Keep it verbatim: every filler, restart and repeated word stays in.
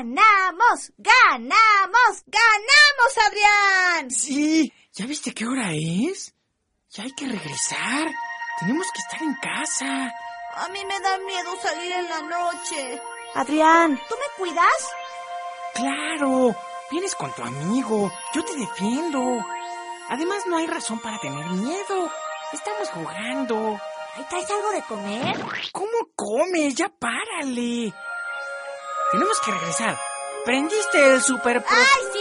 ¡Ganamos! ¡Ganamos! ¡Ganamos, Adrián! Sí, ¿ya viste qué hora es? Ya hay que regresar. Tenemos que estar en casa. A mí me da miedo salir en la noche. Adrián, ¿tú me cuidas? Claro, vienes con tu amigo. Yo te defiendo. Además, no hay razón para tener miedo. Estamos jugando. ¿Ahí traes algo de comer? ¿Cómo comes? Ya párale. Tenemos que regresar. ¿Prendiste el super... ¡Ay, sí!